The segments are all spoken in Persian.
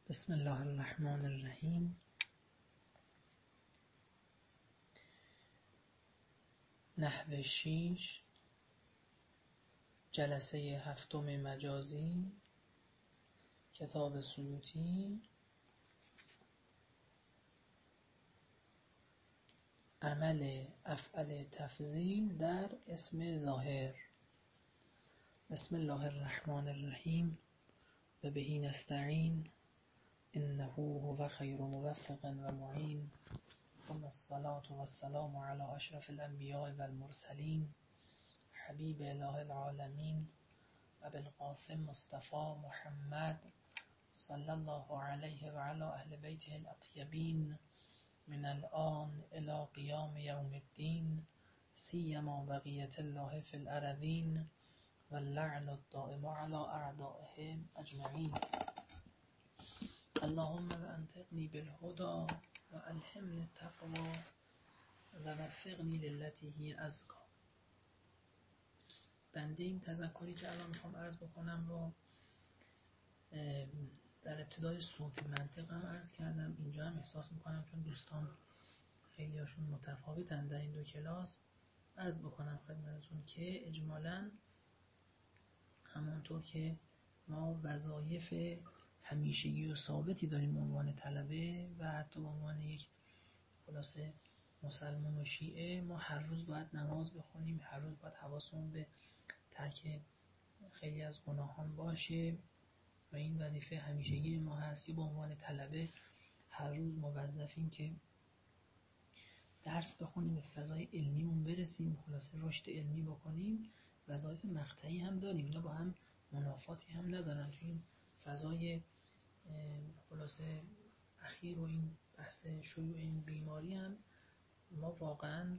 بسم الله الرحمن الرحیم. نحو 6 جلسه 7 مجازی، کتاب سیوطی. عمل افعل تفضیل در اسم ظاهر. بسم الله الرحمن الرحیم و بهی نستعین انه هو خیر موفق و معین. ثم الصلاة والسلام على اشرف الانبیاء والمرسلین حبیب اله العالمین ابی القاسم مصطفى محمد صلی الله علیه و علی اهل بیته الاطیبین من الآن الى قیام یوم الدین، سیما بقیت الله فی الارضین واللعن الدائم على اعدائهم اجمعین. اللهم وانطقنی بالهدى و الهمنی التقوى و وفقنی للتی هی ازکی. بنده این تذکری که الان میخوام عرض بکنم رو در ابتدای صوت منطق هم عرض کردم. اینجا هم احساس میکنم چون دوستان خیلی هاشون متفاوتن در این دو کلاس، عرض بکنم خدمتتون که اجمالاً همانطور که ما وظایف همیشگی و ثابتی داریم به عنوان طلبه و حتی به عنوان یک خلاصه مسلمان و شیعه، ما هر روز باید نماز بخونیم، هر روز باید حواسمون به ترک خیلی از گناهان باشه و این وظیفه همیشگی ما هست. یا به عنوان طلبه هر روز موظفیم که درس بخونیم، به فضای علمیمون برسیم، خلاصه رشد علمی بکنیم. وظایف مقطعی هم داریم، اینا با هم منافاتی هم ندارن. تو این فضای خلاصه اخیر و این بحث شیوع این بیماری هم ما واقعا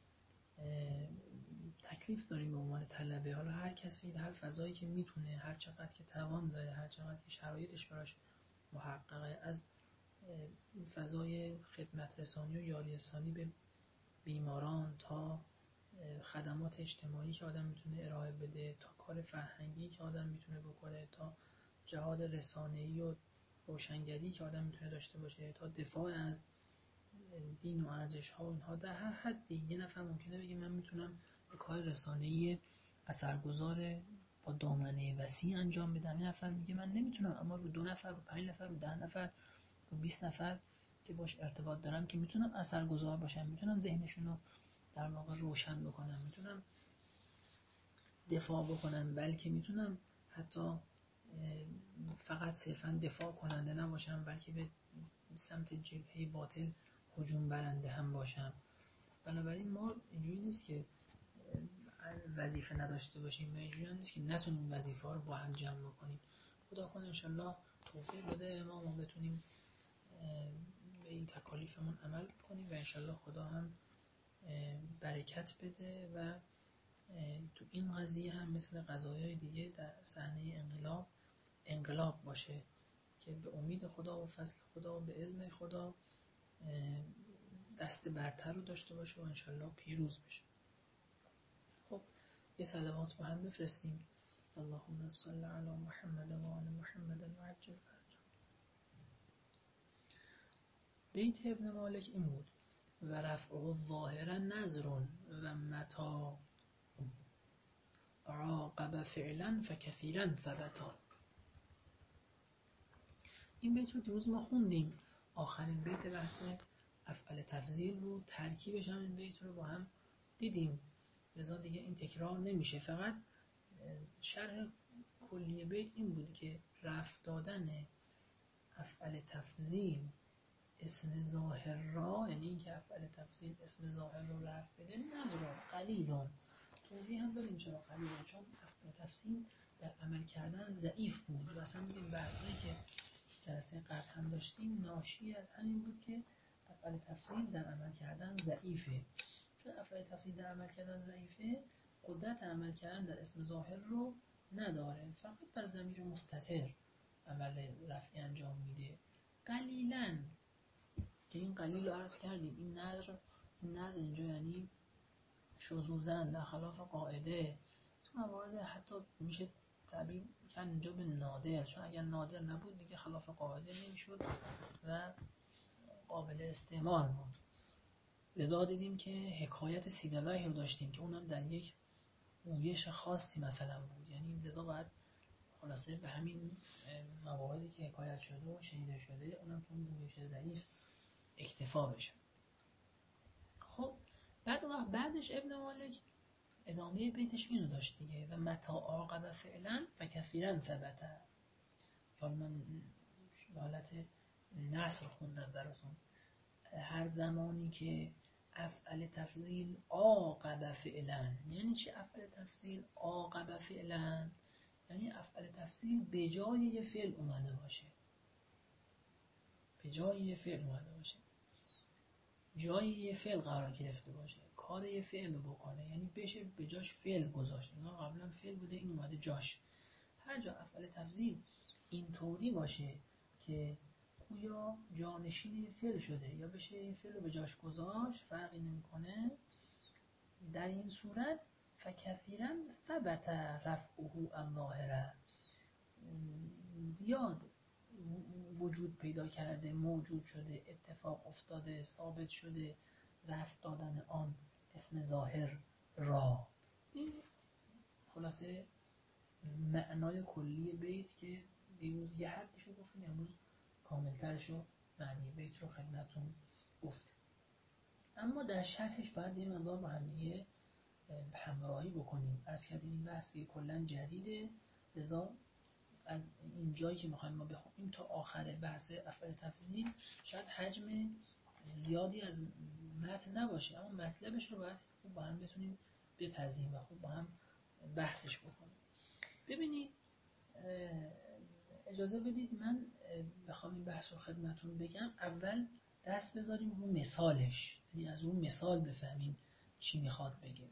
تکلیف داریم به عنوان طلبه. حالا هر کسی هر فضایی که میتونه، هر چقدر که توان داره، هر چقدر که شرایطش براش محققه، از فضای خدمت رسانی و یاری رسانی به بیماران تا خدمات اجتماعی که آدم میتونه ارائه بده، تا کار فرهنگی که آدم میتونه بکنه، تا جهاد رسانه‌ای و روشنگری که آدم میتونه داشته باشه، تا دفاع از دین و ارزش‌ها و اینها. در هر حدی یه نفر ممکنه بگه من میتونم به کار رسانه‌ای اثرگذار با دامنه وسیع انجام بدم. یه نفر میگه من نمیتونم، اما رو 2 نفر، رو 5 نفر، رو 10 نفر، رو 20 نفر که باش ارتباط دارم که میتونم اثرگذار باشم، میتونم ذهنشون رو در واقع روشن بکنم، میتونم دفاع بکنم، بلکه میتونم حتی فقط صرفا دفاع کننده نباشم، بلکه به سمت جبهه باطل هجوم برنده هم باشم. بنابراین ما اینجوری نیست که وظیفه نداشته باشیم و اینجوری هم نیست که نتونیم وظیفه ها رو با هم جمع بکنیم. خدا کنه انشالله توفیق بده ما بتونیم به این تکالیفمون عمل کنیم و انشالله خدا هم برکت بده و تو این قضیه هم مثل قضایای دیگه در صحنه انقلاب باشه که به امید خدا و فضل خدا و به اذن خدا دست برتر رو داشته باشه و انشالله پیروز بشه. خب یه صلوات با هم بفرستیم. اللهم صل علی محمد و آل محمد و عجل فرجهم. بیت ابن مالک این بود: و رفعه ظاهرا نظر و متا عاقب فعلا فکثیرا ثبتا. این بیت رو دیروز ما خوندیم، آخرین بیت بحث افعال تفضیل بود. ترکیبش هم این بیت رو با هم دیدیم، لذا دیگه این تکرار نمیشه. فقط شرح کلی بیت این بود که رفع دادن افعال تفضیل اسم ظاهر را، یعنی این که افعال تفضیل اسم ظاهر رو رفع بده، نظر قلیلون. توضیح هم بدیم چرا قلیلون، چون افعال تفضیل در عمل کردن ضعیف بود و اصلا این بحثایی که جلسه قبل هم داشتیم ناشی از همین بود که افعال تفضیل در عمل کردن ضعیفه. چون افعال تفضیل در عمل کردن ضعیفه، قدرت عمل کردن در اسم ظاهر رو نداره، فقط در ضمیر مستتر عمل رفعی انجام میده. قلیلاً که این قلیل رو عرض کردیم، این نظر اینجا یعنی شذوذن، در خلاف قاعده. تو موارد حتی میشه تعبیر کردن اینجا به نادر، چون اگر نادر نبود دیگه خلاف قاعده نمیشد و قابل استعمال بود. لذا دیدیم که حکایت سیبویه رو داشتیم که اونم در یک اویش خاصی مثلا بود، یعنی لذا باید خلاصه به همین مواردی که حکایت شده و شنیده شده اونم تو اون اویش ضعیف اکتفا بشه. خب بعدش ابن مالک ادامه بیتش اینو داشت دیگه، و متا عاقب فعلا فکثیرا ثبت. حالا من حالت نصر خوندم براتون. هر زمانی که افعل تفضیل عاقب فعلا، یعنی چی افعل تفضیل عاقب فعلا؟ یعنی افعل تفضیل به جای یه فعل اومده باشه، به جای یه فعل اومده باشه، جای یه فعل قرار گرفته باشه، کار یه فعل رو بکنه، یعنی بشه به جاش فعل گذاشت. اینا قبلا فعل بوده این اومده جاش. هر جا افعل تفضیل اینطوری باشه که گویا جانشین فعل شده یا بشه این فعل رو به جاش گذاشت، فرقی نمیکنه، در این صورت فکثیرا ثبت رفعه الظاهره، زیاد وجود پیدا کرده، موجود شده، اتفاق افتاده، ثابت شده رفع دادن آن اسم ظاهر را. این خلاصه معنای کلی بیت که دیروز یه حدیشو گفتیم، امروز کاملترشو معنی بیت رو خدمتون گفتیم. اما در شرحش باید یه مقدار با هم دیگه همراهی بکنیم. عرض کردیم این بحث کلا جدیده، لذا از این جایی که میخوایم ما بخونیم تا آخر بحث افعال تفضیل شاید حجم زیادی از متن نباشه، اما مطلبش رو باید خوب با هم بتونیم بپذیم و خوب با هم بحثش بکنیم. ببینید اجازه بدید من بخوام این بحث رو خدمتون بگم، اول دست بذاریم رو مثالش، یعنی از اون مثال بفهمیم چی میخواد بگه.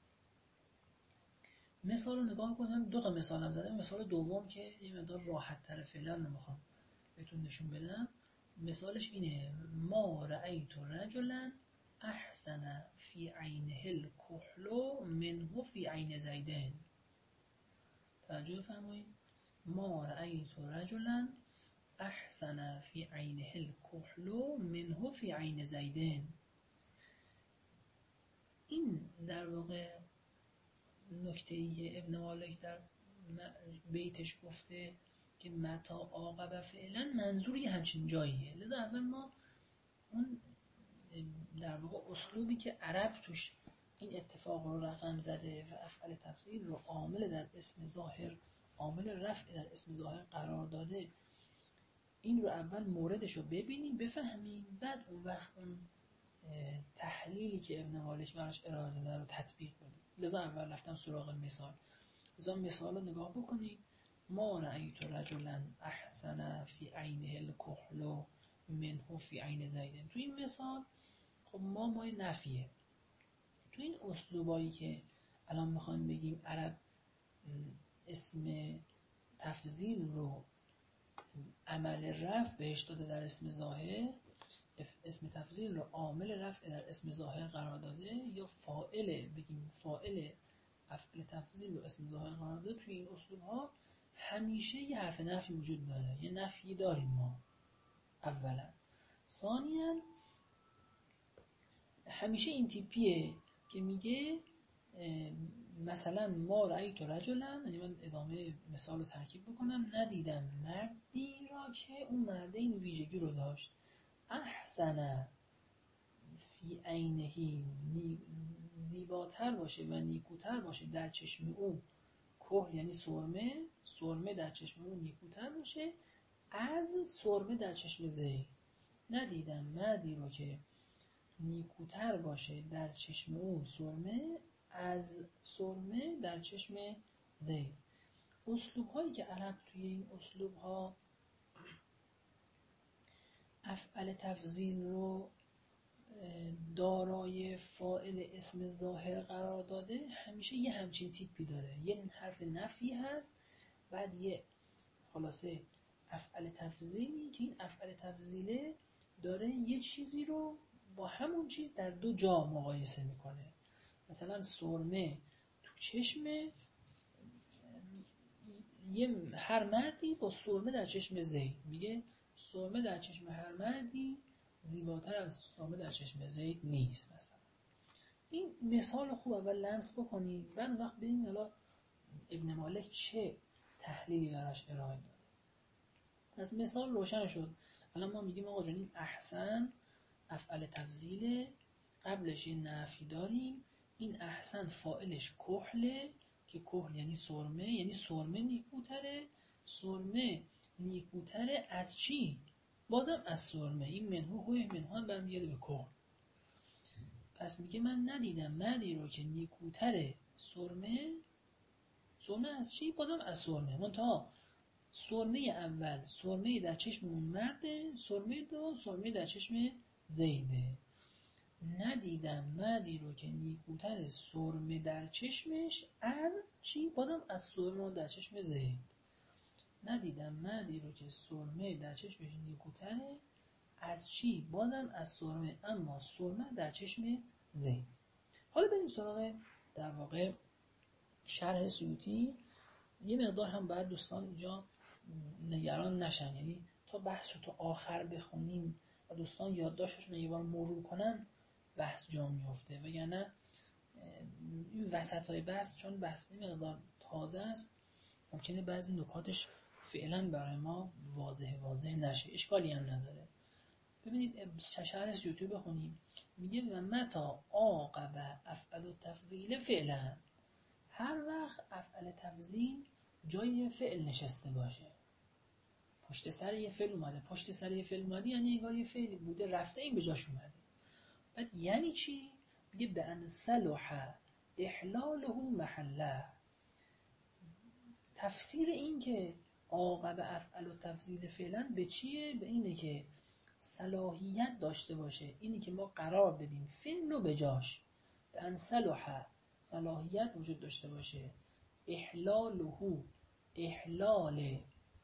مثال رو نگاه کنم، دو تا مثال هم زدم. مثال دوم که یه مقدار راحت تر فعلا نمیخوام بهتون نشون بدم، مثالش اینه: ما رأیت رجلا احسن فی عینه الکحل منه فی عین زیدین. توجه فرمایید، ما رأیت رجلا احسن فی عینه الکحل منه فی عین زیدین. این در واقع نکته‌ای که ابن مالک در بیتش گفته که متا عاقب فعلا، منظوری همچین جاییه. لذا اول ما اون در واقع اسلوبی که عرب توش این اتفاق رو رقم زده و افعال تفضیل رو عامل در اسم ظاهر، عامل رفع در اسم ظاهر قرار داده، این رو اول موردش رو ببینیم بفهمیم، بعد اون وقت اون تحلیلی که ابن مالک براش ارائه داده رو تطبیق بدیم. لذا اول رفتم سراغ مثال. لذا مثال رو نگاه بکنید: ما رأیت رجلا احسن فی عینه الکحل منه فی عین زیدین. تو این مثال خب مای نفیه. تو این اسلوبایی که الان میخوایم بگیم عرب اسم تفضیل رو عمل رفع بهش داده در اسم ظاهر، اسم تفضیل رو عامل رفع در اسم ظاهر قرار داده، یا فاعل، بگیم فاعل افعال تفضیل رو اسم ظاهر قرار داده، توی این اسلوب ها همیشه یه حرف نفی وجود داره، یه نفی داریم ما اولا. ثانیاً همیشه این تیپیه که میگه مثلا ما رأیت رجلا، یعنی من ادامه مثال رو ترکیب بکنم، ندیدم مردی را که اون مرد این ویژگی رو داشت، احسن فی عینهی، زیباتر باشه و نیکوتر باشه در چشم او، کحل یعنی سرمه در چشم او نیکوتر باشه از سرمه در چشم زید. ندیدم مردی رو که نیکوتر باشه در چشم او سرمه از سرمه در چشم زید. اسلوب هایی که عرب توی این اسلوب ها افعال تفضیل رو دارای فاعل اسم ظاهر قرار داده، همیشه یه همچین تیپی داره، یه حرف نفی هست، بعد یه خلاصه افعال تفضیلی که این افعال تفضیله داره یه چیزی رو با همون چیز در دو جا مقایسه میکنه. مثلا سرمه تو چشم هر مردی با سرمه در چشم زید، میگه سرمه در چشم هر مردی زیباتر از سرمه در چشم زید نیست. مثلا این مثال خوب اول لمس بکنیم، بعد اون وقت ببینیم حالا ابن مالک چه تحلیلی براش ارائه داده. از مثال روشن شد. الان ما میگیم آقا جان این احسن افعل تفضیله، قبلش یه نفی داریم، این احسن فاعلش کحله که کحل یعنی سرمه، یعنی سرمه نیکوتره. سرمه نیکوتره از چی؟ بازم از سرمه. این منهو هوی منهو هم برمیگرده به کحل. پس میگه من ندیدم مردی رو که نیکوتره سرمه از چی؟ بازم از سرمه. منتها سرمه اول سرمه در چشم اون مرده، سرمه دو سرمه در چشم زیده. ندیدم مردی رو که نیکوتر سرمه در چشمش از چی؟ بازم از سرمه در چشم زید. ندیدم مردی رو که سرمه در چشمش نیکوتره از چی؟ بازم از سرمه، اما سرمه در چشم زید. حالا بریم سراغ در واقع شرح سیوطی. یه مقدار هم باید دوستان اینجا نگران نشن، یعنی تا بحث رو تا آخر بخونیم و دوستان یادداشتشون رو یه بار مرور کنن بحث جا میفته، وگرنه این وسطای بحث چون بحث یه مقدار تازه است ممکنه بعضی نکاتش فعلا برای ما واضح نشه. اشکالی هم نداره. ببینید شرح سیوطی بخونیم. میگه و متا عاقب افعل التفضیل فعلا، هر وقت افعل تفضیل جای فعل نشسته باشه، پشت سر یه فعل اومده، پشت سر یه فعل اومده یعنی انگار یه فعلی بوده رفته این به جاش اومده. بعد یعنی چی؟ میگه به ان صلح احلاله محله. تفسیر این که عاقب افعل و تفضیل فعلا به چیه؟ به اینه که صلاحیت داشته باشه، اینی که ما قرار بدیم فعل رو به جاش. به ان صلح، صلاحیت وجود داشته باشه، احلاله، احلال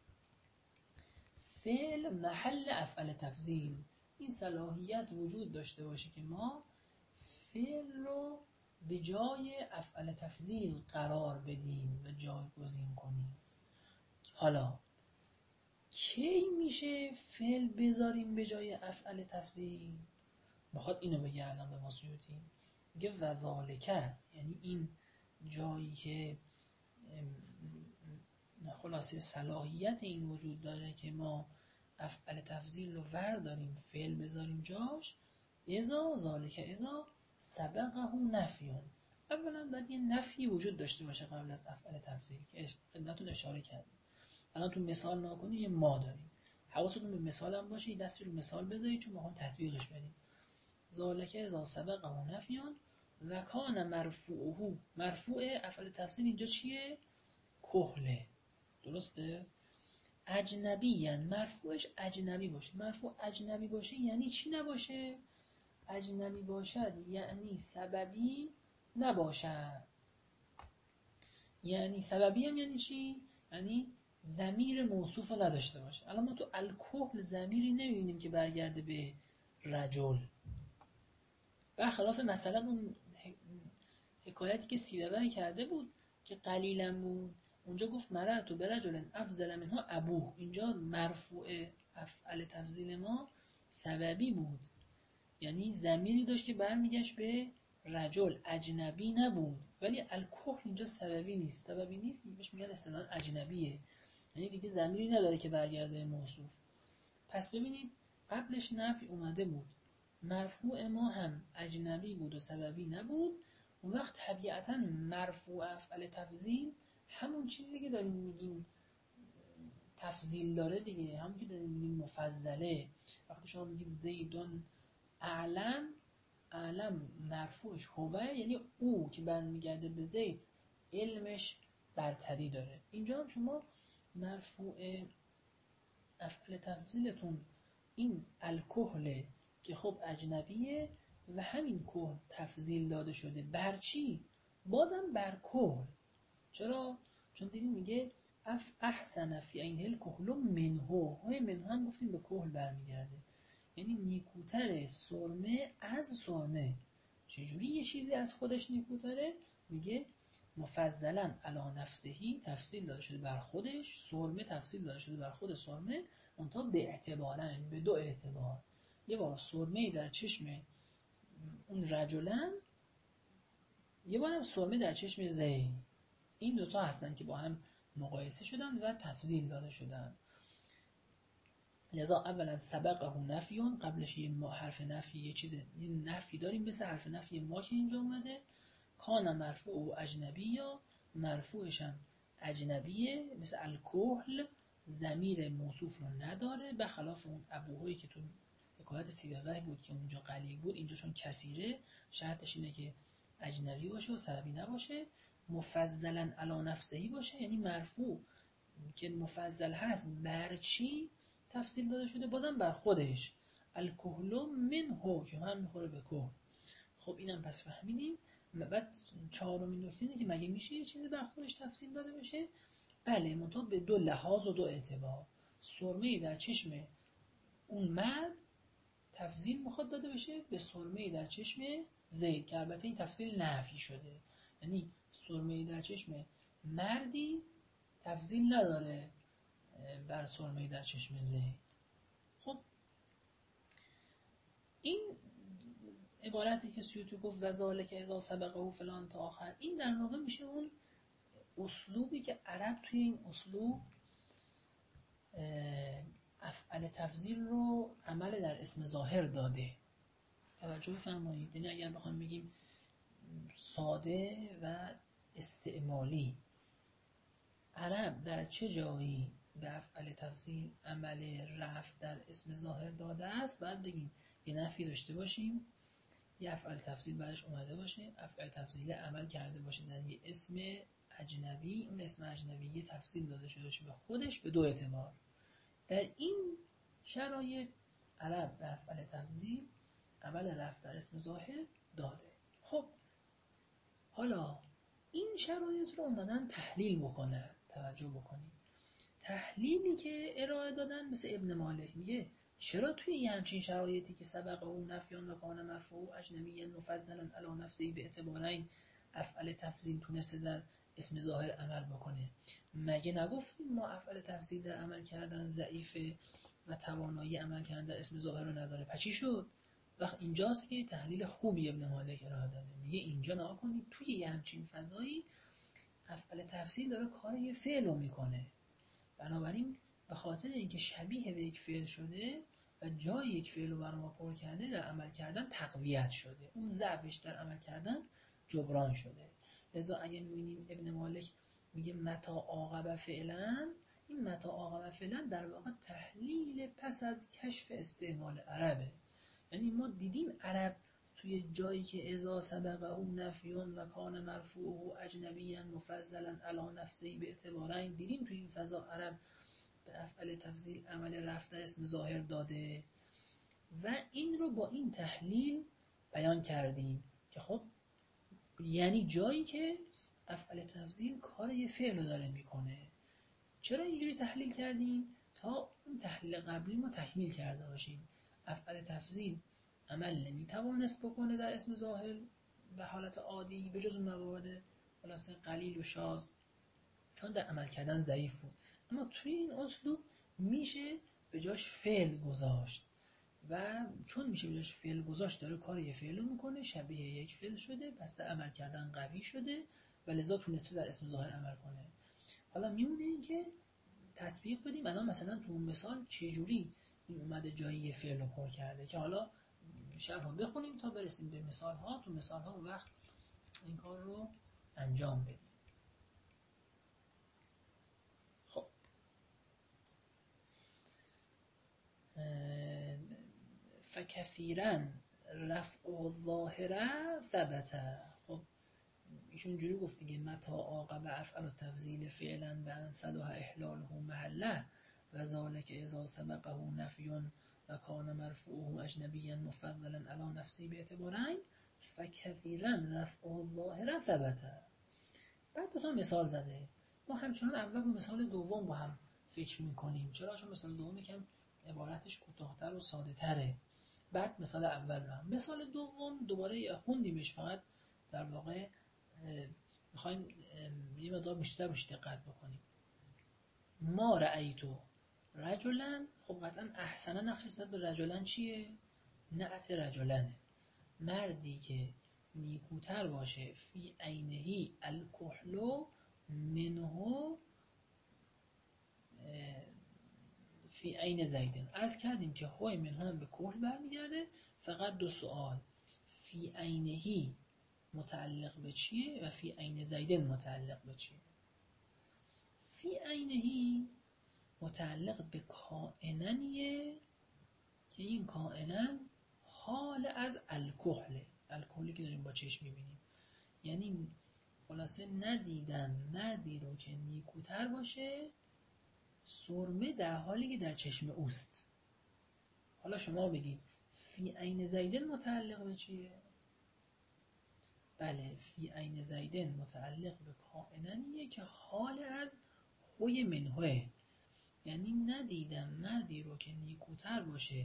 فعل محل افعل تفضیل، این صلاحیت وجود داشته باشه که ما فعل رو به جای افعل تفضیل قرار بدیم و جایگزین کنیم. حالا کی میشه فعل بذاریم به جای افعل تفضیل؟ میخواد اینو بگه الان به ما سیوطی. میگه و ذالک، یعنی این جایی که خلاصه صلاحیت این وجود داره که ما افعل تفضیل رو ورداریم فعل بذاریم جاش، اذا ذالک اذا سبقه نفیون. اولا باید یه نفی وجود داشته باشه قبل از افعل تفضیل که خدمتتون اشاره کردیم. الان تو مثال نکنید یه ما داریم، حواستون به مثال هم باشه، دستی رو مثال بذارید چون ما هم تطبیقش بدیم. ذالک اذا سبقه نفیون و کان مرفوعه، مرفوع افعل تفضیل اینجا چیه؟ کحله. درسته؟ اجنبی، مرفوعش اجنبی باشه. مرفوع اجنبی باشه یعنی چی نباشه؟ اجنبی باشد یعنی سببی نباشد. یعنی سببی هم یعنی چی؟ یعنی ضمیر موصوف رو نداشته باشه. الان ما تو الکحل ضمیری نمیبینیم که برگرده به رجل، برخلاف مثلا اون حکایتی که سیبوی کرده بود که قلیلا بود، اونجا گفت مررت برجل افضل منها ابوه. اینجا مرفوع افعل تفضیل ما سببی بود، یعنی ضمیری داشت که برمیگشت به رجل، اجنبی نبود. ولی الکحل اینجا سببی نیست، سببی نیست بهش میگن اصطلاحاً اجنبیه، یعنی دیگه ضمیری نداره که برگرده موصوف. پس ببینید قبلش نفی اومده بود، مرفوع ما هم اجنبی بود و سببی نبود. اون وقت طبیعتاً مرفوع افعل تفضیل همون چیزی که داریم میگیم تفضیل داره دیگه، همون که داریم میگیم مفضله. وقتی شما میگید زیدون اعلم، اعلم مرفوعش هوه یعنی او که برمیگرده به زید علمش برتری داره. اینجا هم شما مرفوع افعل تفضیلتون این الکحله که خب اجنبیه و همین کحل تفضیل داده شده بر چی؟ بازم بر کحل. چرا؟ چون دیدیم میگه احسن فی عینه الکحل منهو، های منهو هم گفتیم به کحل برمیگرده، یعنی نیکوتر سرمه از سرمه. چجوری یه چیزی از خودش نیکوتره؟ میگه مفضلا علی نفسهی تفضیل داده شده بر خودش، سرمه تفضیل داده شده بر خود سرمه، منتها به اعتبارن، به دو اعتبار. یه بار سرمه در چشم اون رجلن، یه بار هم سرمه در چشم زید. این دوتا هستن که با هم مقایسه شدن و تفضیل داده شدن. لذا اولا سبقه نفیون، قبلش یه حرف نفی، یه نفی داریم مثل حرف نفی ما که اینجا اومده. کان مرفوع و اجنبی، یا مرفوعش هم اجنبیه مثل الکحل، ضمیر موصوف رو نداره، به خلاف اون ابوهایی که تو حکایت سیبویه بود که اونجا قلیل بود، اینجا چون کثیره شرطش اینه که اجنبی باشه و سببی نباشه. مفضلا علی نفسهی باشه، یعنی مرفوع که مفضل هست بر چی تفصیل داده شده؟ بازم بر خودش. الکحل منه، که هم میخوره به کحل. خب اینم پس فهمیدیم. بعد چهارمین نکته اینه که مگه میشه یه چیزی بر خودش تفصیل داده بشه؟ بله، منتها به دو لحاظ و دو اعتبار. سرمه در چشم اون مرد تفضیل میخواد داده بشه به سرمه در چشم زید، که البته این تفضیل نفی شده، یعنی سرمه در چشم مردی تفضیل نداره بر سرمه در چشم زید. خب این عبارتی که سیوطی گفت وذالک اذا سبقه فلان تا آخر، این در واقع میشه اون اسلوبی که عرب توی این اسلوب افعال تفضیل رو عمل در اسم ظاهر داده. توجه فرمایید. یعنی اگر بخوام بگیم ساده و استعمالی، عرب در چه جایی به افعال تفضیل عمل رفع در اسم ظاهر داده است، بعد بگیم یه نفی داشته باشیم، یه افعال تفضیل بعدش اومده باشه، افعال تفضیل عمل کرده باشه در یه اسم اجنبی، اون اسم اجنبی یه تفضیل داده شده باشه به خودش به دو اعتبار. در این شرایط عرب به افعال تفضیل عمل رفع در اسم ظاهر داده. خب حالا این شرایط رو اومدن تحلیل بکنن. توجه بکنید، تحلیلی که ارائه دادن مثل ابن مالک میگه چرا توی یه همچین شرایطی که سبقه او نفیان و کان مرفوع اجنبی مفضلا علی نفسه به اعتبارین افعال تفضیل تونسته در اسم ظاهر عمل بکنه؟ مگه نگفتیم ما افعال تفضیل در عمل کردن ضعیفه و توانایی عمل کردن در اسم ظاهر رو نداره؟ پس چی شد؟ وقت اینجاست که تحلیل خوبی ابن مالک ارائه داده. میگه اینجا نگاه کنید توی یه همچین فضایی افعال تفضیل داره کار یه فعل رو میکنه، بنابراین به خاطر اینکه شبیه به یک فعل شده و جای یک فعل رو برای ما پر کرده، در عمل کردن تقویت شده، اون ضعفش در عمل کردن جبران شده. لذا اگه میبینیم ابن مالک میگه متا عاقب فعلا، این متا عاقب فعلا در واقع تحلیل پس از کشف استعمال عربه. یعنی ما دیدیم عرب توی جایی که اذا سبقه نفیون و کان مرفوعه اجنبیا مفضلا علی نفسه به اعتبارین، دیدیم توی این فضا عرب به افعال تفضیل عمل رفع در اسم ظاهر داده و این رو با این تحلیل بیان کردیم که خب یعنی جایی که افعال تفضیل کار یه فعل رو داره میکنه. چرا اینجوری تحلیل کردیم؟ تا اون تحلیل قبلی ما تکمیل کرده باشیم. افعال تفضیل عمل نمیتوانست بکنه در اسم ظاهر به حالت عادی به جز اون موارد خلاصه قلیل و شاذ، چون در عمل کردن ضعیف بود. اما توی این اسلوب میشه به جاش فعل گذاشت و چون میشه به جاش فعل گذاشت داره کار یه فعل رو میکنه، شبیه یک فعل شده، پس در عمل کردن قوی شده و لذا تونسته در اسم ظاهر عمل کنه. حالا میمونه این که تطبیق بدیم الان مثلا تو اون مثال چجوری این اومده جایی یه فعل رو پر کرده، که حالا شرح رو بخونیم تا برسیم به مثال ها. تو مثال ها اون وقت این کار رو انجام بدیم. خب فکثیرا رفع الظاهره ثبت. خب ایشون جوری گفت دیگه متا عاقب افعل التفضیل فعلا بان صلح احلاله محله و ذلك اذا سبقه نفیون و کان مرفوعه اجنبیا مفضلا علی نفسه باعتبارین فکثیرا رفع الظاهره ثبت. بعد دو تا مثال زده. ما همچنان اول با مثال دوم با هم فکر میکنیم. چرا؟ چون مثال دوم یکم عبارتش کوتاه‌تر و ساده تره. بعد مثال اول رو هم. مثال دوم دوباره خوندیمش، فقط در واقع میخوایم یه مقدار بیشتر دقت بکنیم. ما رأیتو رجلن، خب قطعا احسن نقش حساب به رجلن چیه؟ نعت رجلنه، مردی که نیکوتر باشه، فی عینهی الکحلو منهو فی عین زیدن. عرض کردیم که هوی منهو هم به کحل برمیگرده. فقط دو سوال، فی عینهی متعلق به چیه و فی عین زیدن متعلق به چیه؟ فی عینهی متعلق به کائننیه که این کائنن حال از الکحله، الکحلی که داریم با چشم میبینیم. یعنی خلاصه ندیدم مردی رو که نیکوتر باشه سرمه در حالی که در چشم اوست. حالا شما بگید فی عین زیدن متعلق به چیه؟ بله، فی عین زیدن متعلق به کائننیه که حال از هوی منهوه. یعنی ندیدم مردی رو که نیکوتر باشه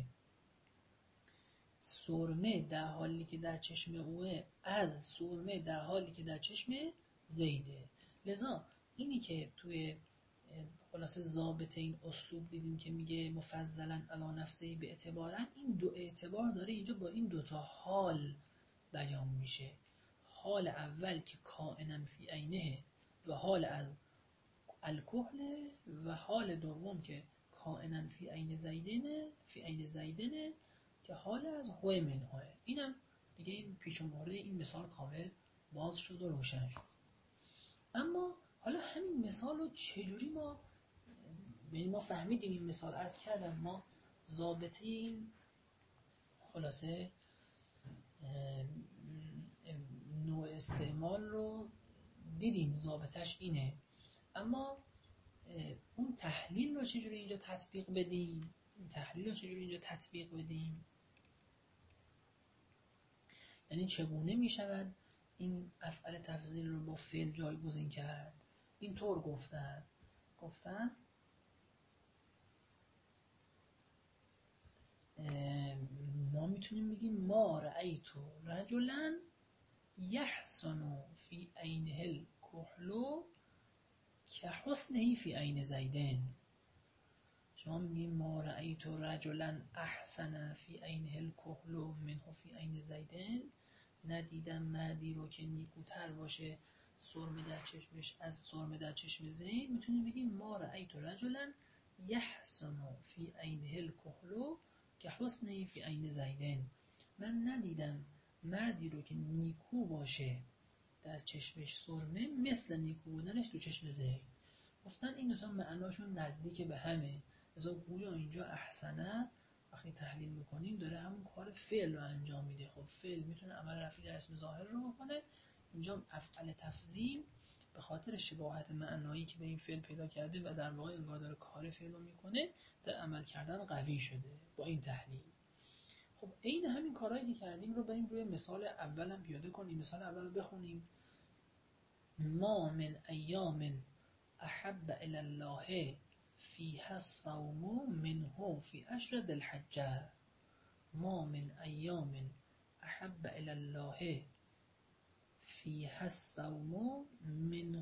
سرمه در حالی که در چشم اوه از سرمه در حالی که در چشم زیده. لذا اینی که توی خلاصه ضابط این اسلوب دیدیم که میگه مفضلا علی نفسه به اعتبارن، این دو اعتبار داره اینجا با این دوتا حال بیان میشه. حال اول که کائنا فی عینه و حال از الکحل، و حال دوم که کائنا فی عین زیدنه که حال از هو منهوه. اینم دیگه این پیچ و مهره این مثال کامل باز شد و روشن شد. اما حالا همین مثال رو چجوری ما فهمیدیم این مثال؟ عرض کردم ما ضابطه این خلاصه نوع استعمال رو دیدیم، ضابطش اینه. اما اون تحلیل رو چجوری اینجا تطبیق بدیم؟ یعنی چگونه می شود این افعال تفضیل رو با فعل جایگزین کرد؟ اینطور گفتن ما میتونیم بگیم ما رأیتو رجلا یحسن فی عینه الکحلو که حسنه فی عین زیدن. شما میگیم ما رأیتو رجلا احسن فی عینه الکحلو منه فی عین زیدن، ندیدم مردی رو که نیکوتر باشه سرمه در چشمش از سرمه در چشم زید. میتونیم بگیم ما رأیتو رجلا یحسن فی عینه الکحلو که حسنه فی عین زیدن. من ندیدم مردی رو که نیکو باشه در چشمش سرمه مثل نیکو بودنش تو چشم زید. گفتن این دوتا معناشون نزدیک به همه. لذا گویا اینجا احسنه وقتی تحلیل میکنیم داره همون کار فعل رو انجام میده. خب فعل میتونه عمل رفعی در اسم ظاهر رو بکنه. اینجا افعال تفضیل به خاطر شباهت معنایی که به این فعل پیدا کرده و در واقع انگار داره کار فعل رو میکنه، در عمل کردن قوی شده با این تحلیل. خب عین همین کارهایی که کردیم رو بریم روی مثال اول هم پیاده کنیم. مثال اول رو بخونیم. ما من ایام احب الی الله فیها الصوم منه فی عشر ذی الحجه. ما من ایام احب الی الله فیها الصوم منه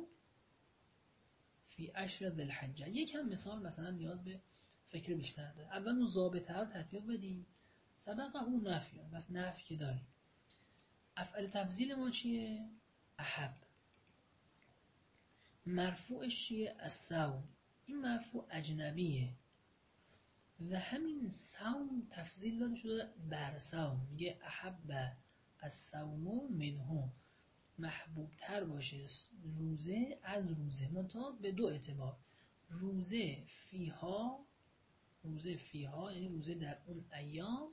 فی عشر ذی الحجه. یکم مثلا نیاز به فکر بیشتر داره. اول اون ضابطه رو تطبیق بدیم. سبقه اون نفی، بس نفی که داریم. افعال تفضیل ما چیه؟ احب. مرفوعش چیه؟ الصوم. این مرفوع اجنبیه و همین صوم تفضیل داده شده بر صوم. میگه احب الصوم منه، محبوب تر باشه روزه از روزه، منتها به دو اعتبار. روزه فیها یعنی روزه در اون ایام،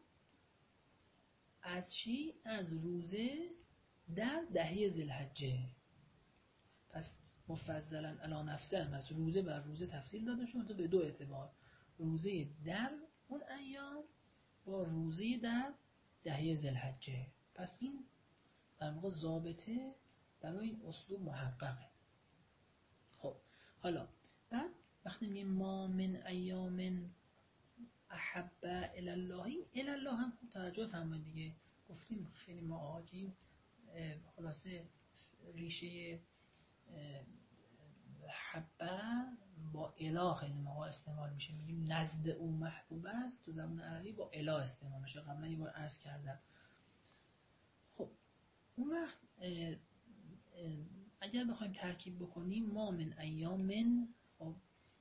از چی؟ از روزه در دهه ذوالحجه. پس مفضلا علی نفسه هم از روزه بر روزه تفصیل داده شده به دو اعتبار، روزه در اون ایام با روزه در دهه ذوالحجه. پس این در واقع ضابطه برای این اسلوب محققه. خب حالا بعد وقتی میگیم ما من ایام احب الی الله، این الی الله هم خوب توجه فرمایید دیگه. گفتیم خیلی ما که این خلاصه ریشه حبه با اله خیلی موقع استعمال میشه، میگیم نزد او محبوب است، تو زبان عربی با اله استعمال میشه. قبلا یه بار عرض کردم. خب اون وقت اگر بخوایم ترکیب بکنیم ما من ایامن، خب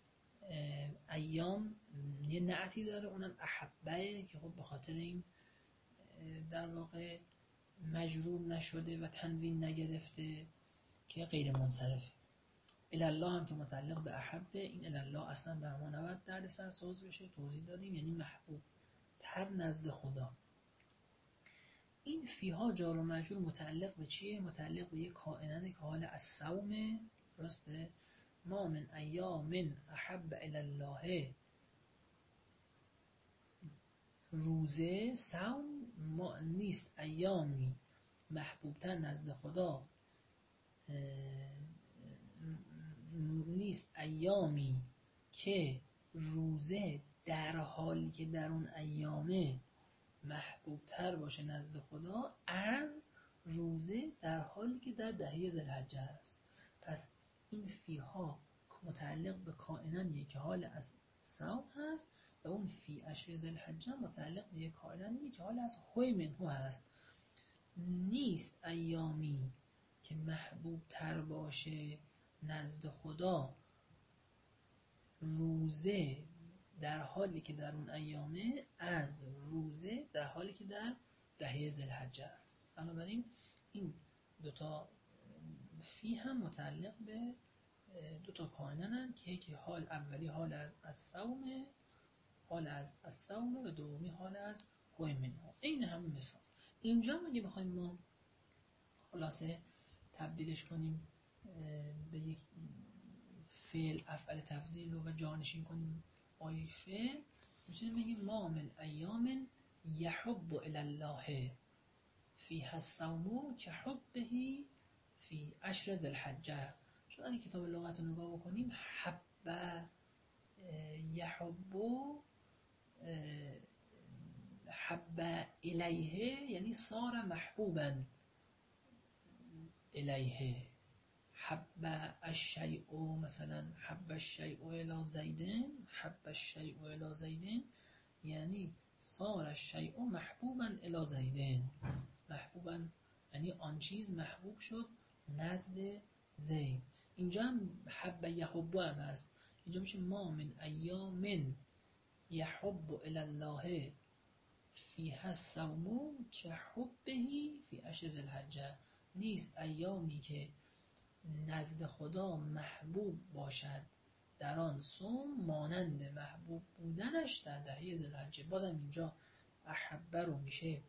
ایام یه نعتی داره اونم احبه که خب به خاطر این در واقع مجرور نشده و تنوین نگرفته که غیر منصرفه. الله هم که متعلق به احبه، این الله اصلا بر ما نباید درد سر ساز بشه، توضیح دادیم، یعنی محبوب تر نزد خدا. این فیها جار و مجرور متعلق به چیه؟ متعلق به یک کائنن که حال از صومه. درسته؟ ما من ایام احب الله، روزه صوم ما نیست ایامی محبوبتر نزد خدا، نیست ایامی که روزه در حالی که در اون ایامه محبوبتر باشه نزد خدا از روزه در حالی که در دهه ذوالحجه است. پس این فیها متعلق به کائنانیه که حال از صوم هست و اون فی عشر ذوالحجه متعلق به یک کائنانیه که حال از خوی منهو هست. نیست ایامی که محبوب تر باشه نزد خدا روزه در حالی که در اون ایامه از روزه در حالی که در دهه ذوالحجه است. بنابراین این دوتا فی هم متعلق به دوتا کائنانن که حال اولی حال از صوم، حال از صوم، و دومی حال از خوی منهو. این همین مثال. اینجا هم اگه بخوایم ما خلاصه تبدیلش کنیم به یک فعل افعل تفضیل و جانشین کنیم با یک فعل، میتونیم بگیم ما من ایام یحب الی الله فیها الصوم کحبه فی عشر ذوالحجه. چون اگه کتاب لغت رو نگاه بکنیم حب یحب حب الیه یعنی صار محبوبا الیه. حب الشیء مثلا حب الشیء الی زیدن، حب الشیء الی زیدن یعنی صار الشیء محبوبا الی زیدن. محبوبا یعنی آن چیز محبوب شد نزد زید. اینجا هم حب یحب هم هست، اینجا میشه ما من ایام یحب الی الله فیها الصوم کحبه فی عشر ذوالحجه. نیست ایامی که نزد خدا محبوب باشد در آن صوم مانند محبوب بودنش در دهه ذوالحجه. بازم اینجا احبه رو میشه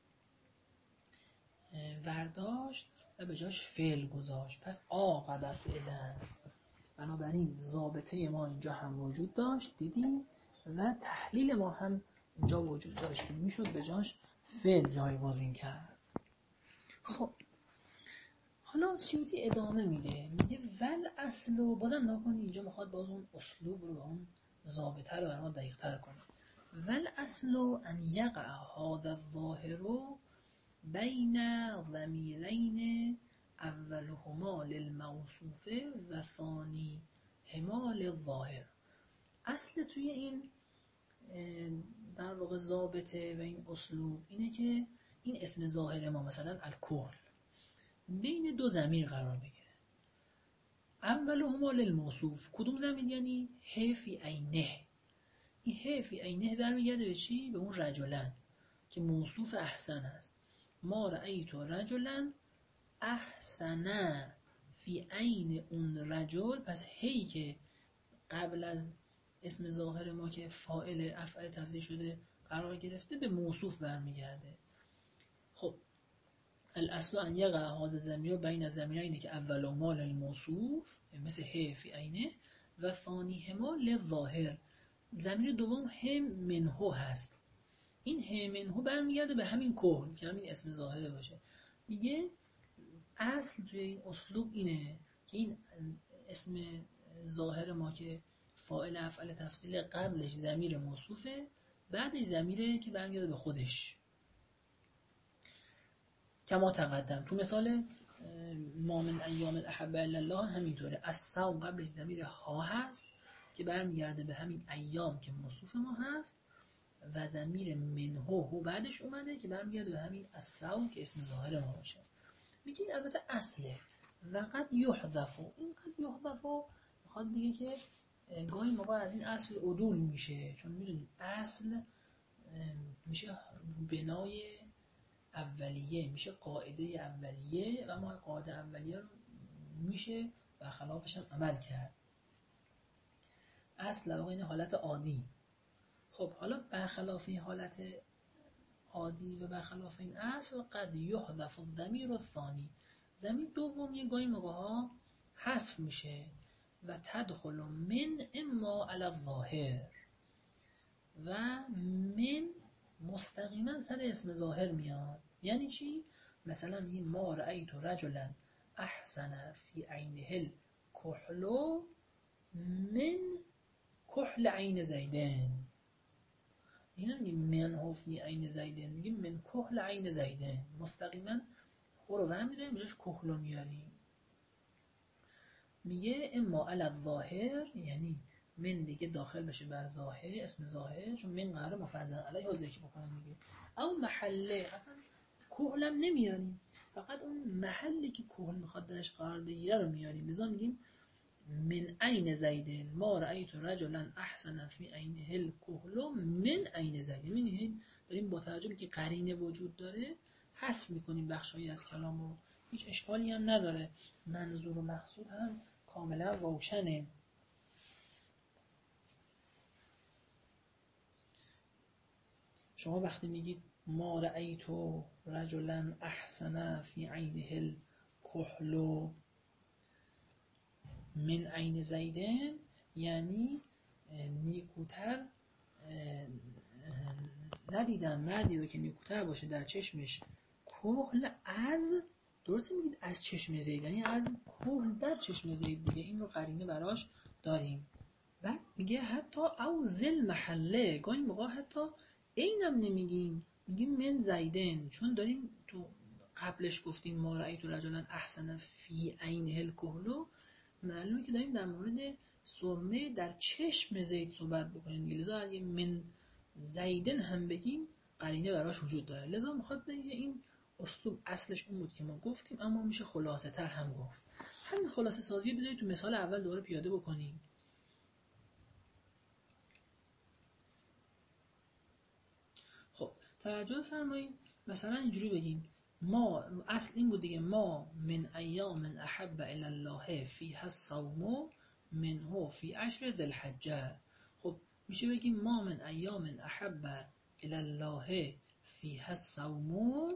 ورداشت و به جاش فعل گذاشت، پس عاقبه فعلا. بنابراین ضابطه ما اینجا هم وجود داشت دیدیم و تحلیل ما هم اینجا وجود داشت که میشد به جاش فعل جایگزین کرد. خب حالا سیوطی ادامه میده، میگه ول اصل، بازم نکنید اینجا میخواد باز اون اسلوب رو اون ضابطه رو برای دقیق تر کنه. ول اصل ان یقع هذا الظاهر بین ضمیرین اولهما للموصوف و ثانیهما للظاهر. اصل توی این در واقع ضابطه و این اسلوب اینه که این اسم ظاهر ما مثلا الکحل بین دو ضمیر قرار بگیره. اولهما للموصوف، کدوم ضمیر؟ یعنی ه فی عینه. این ه فی عینه برمیگرده به چی؟ به اون رجلن که موصوف احسن هست. ما رأیت رجلن احسن فی عین اون رجل. پس هی که قبل از اسم ظاهر ما که فاعل افعال تفضیل شده قرار گرفته به موصوف برمیگرده. خب الاصل ان یقع هذا الضمیر بین ضمیرین که اولهما للموصوف مثل ه فی عینه و ثانیهما للظاهر. ضمیر دوم هم منهو هست. این هم منهو برمیگرده به همین کحل که همین اسم ظاهره باشه. میگه اصل توی این اسلوب اینه که این اسم ظاهر ما که فاعل افعال تفضیل قبلش ضمیر موصوفه، بعدش ضمیره که برمیگرده به خودش. کما تقدم تو مثال ما من ایام احب الی الله همینطوره. الصوم قبلش ضمیر ها هست که برمیگرده به همین ایام که موصوف ما هست و ضمیر منه هو بعدش اومده که برمیگرده به همین الصوم که اسم ظاهر ما باشه. میگه البته اصله و قد یحذف. این قد یحذف میخواد بگه که گاهی موقع از این اصل عدول میشه، چون میدونید اصل میشه بنای اولیه، میشه قاعده اولیه و ما قاعده اولیه رو میشه و خلافش هم عمل کرد. اصل در واقع این حالت عادی. خب حالا برخلاف این حالت عادی و برخلاف این اصل قد یحذف الضمیر الثانی، ضمیر دومی گاهی موقع ها حذف میشه و تدخل من اما علی الظاهر و من مستقیما سر اسم ظاهر میاد. یعنی چی؟ مثلا میگیم ما رأیت رجلا احسن فی عینه الکحل من کحل عین زیدن. این نمیگیم من هو فی عین زیدن، میگیم من کحل عین زیدن. مستقیما خور رو برمیداریم بجاش کحل رو میاریم. میگه اما علی الظاهر، یعنی من دیگه داخل بشه بر ظاهر، اسم ظاهر، چون من قراره مفضل علیه ذکر بکنم دیگه. او محله اصلا کحلم نمیاریم، فقط اون محلی که کحل میخواد درش قرار بگیره رو میاریم. لذا میگیم من عین زیدن ما رأیت رجلا احسن فی عینه الکحل من عین زیدن. میبینید داریم با توجه که قرینه وجود داره حذف میکنیم بخشایی از کلام رو، هیچ اشکالی هم نداره، منظور و مقصود هم کاملا روشنه. شما وقتی میگید ما رأیت رجلا احسن فی عینه الکحل من عین زیدن، یعنی نیکوتر ندیدم مردی رو که نیکوتر باشه در چشمش کحل از، درسته میگید از چشم زید، یعنی از کحل در چشم زید دیگه. این رو قرینه براش داریم. بعد میگه حتی او زل محله، گاهی موقع حتی اینم نمیگیم، میگیم من زیدن، چون داریم تو قبلش گفتیم ما رأیت رجلا احسن فی عینه الکحل، معلومه که داریم در مورد سرمه در چشم زید صحبت بکنیم. لذا اگه من زیدن هم بگیم قرینه براش وجود داره. لذا میخواد بگه این اسلوب اصلش اون بود که ما گفتیم، اما میشه خلاصه تر هم گفت. همین خلاصه سازی بذارید تو مثال اول دوباره پیاده بکنیم. خب توجه فرمایید، مثلا اینجوری بگیم ما، اصل این بود دیگه، ما من ایام احب الی الله فیها الصوم منه فی عشر ذی الحجه. خب میشه بگیم ما من ایام احب الی الله فیها الصوم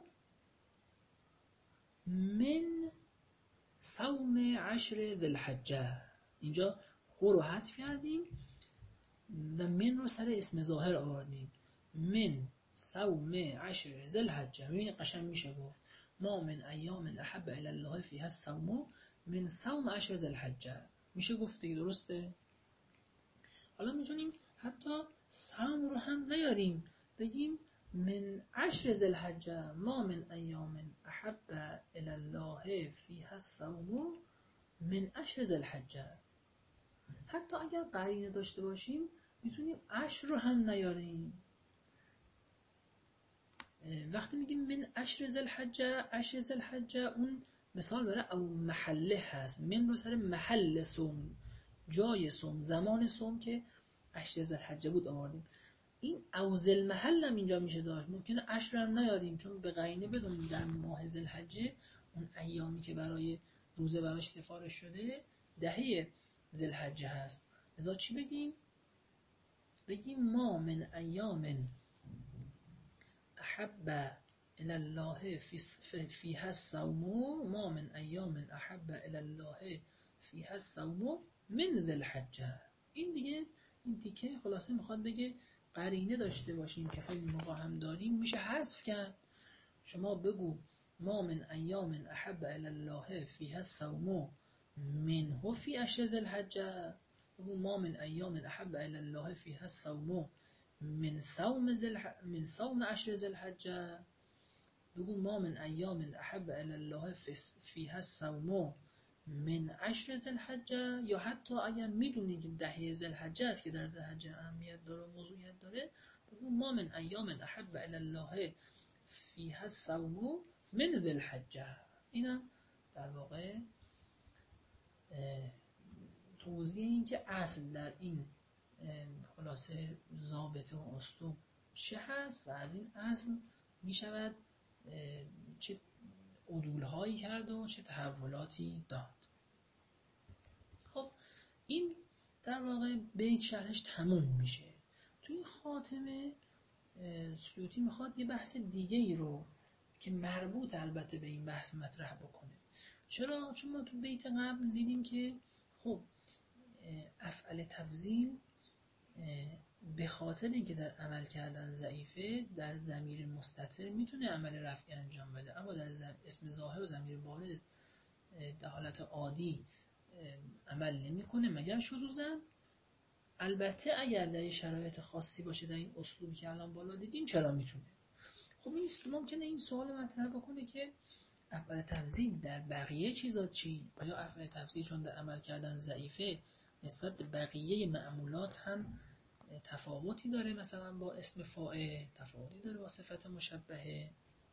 من صوم عشر ذی الحجه. اینجا هو رو حذف کردیم و من رو سر اسم ظاهر آوردیم، من صوم عشر ذی الحجه. ببین قشنگ میشه گفت ما من ایام احب الی الله فیها الصوم من صوم عشر ذی الحجه. میشه گفت دیگه، درسته؟ حالا میتونیم حتی صوم رو هم نیاریم، بگیم من عشر ذی الحجه ما من ایام احب الی الله فیها الصوم من عشر ذی الحجه. حتی اگر قرینه داشته باشیم میتونیم عشر رو هم نیاریم. وقتی میگیم من عشر ذی الحجه، عشر ذی الحجه اون مثال برای او محله هست، من رو سر محل صوم، جای صوم، زمان صوم که عشر ذی الحجه بود آوردیم. این او ذی المحل هم اینجا میشه داشت، ممکنه عشر هم نیاریم چون به قرینه بدونیم در ماه ذی الحجه اون ایامی که برای روزه براش سفارش شده دهه ذی الحجه هست. لذا چی بگیم؟ بگیم ما من ایام احب الی الله فیها الصوم ما من ایام احب الی الله فیها الصوم من ذی الحجه. این دیگه این تیکه خلاصه میخواد بگه قرینه داشته باشیم که خیلی موقع هم داریم میشه حذف کرد. شما بگو ما من ایام احب الی الله فیها الصوم منه فی عشر ذی الحجه، بگو ما من ایام احب الی الله فیها الصوم من صوم عشر ذی الحجه. بگو ما من ایام احب الی الله فیها الصوم من 10 ذوالحجه، یا حتی اگر میدونی که 10 ذوالحجه است که در ذوالحجه اهمیت داره و موضوعیت داره، بگو ما من ایام احب الی الله فیها الصوم من ذوالحجه. اینم در واقع توضیح این که اصل در این خلاصه ضابطه و اسلوب چه هست و از این اصل می شود چه عدولهایی کرد و چه تحولاتی داد. خب این در واقع بیت شرحش تموم میشه. تو این خاتمه سیوطی میخواد یه بحث دیگه ای رو که مربوط البته به این بحث مطرح بکنه. چرا؟ چون ما تو بیت قبل دیدیم که خب افعال تفضیل به خاطر اینکه در عمل کردن ضعیفه، در ضمیر مستتر میتونه عمل رفعی انجام بده، اما در اسم ظاهر و ضمیر بارز در حالت عادی عمل نمیکنه مگر شذوذاً. البته اگر در شرایط خاصی باشه، در این اسلوبی که الان بالا دیدیم، چرا میتونه. خب این ممکنه این سوال مطرح بکنه که افعال تفضیل در بقیه چیزا چی؟ آیا افعال تفضیل چون در عمل کردن ضعیفه نسبت به بقیه معمولات هم تفاوتی داره، مثلا با اسم فاعل تفاوتی داره با صفت مشبهه؟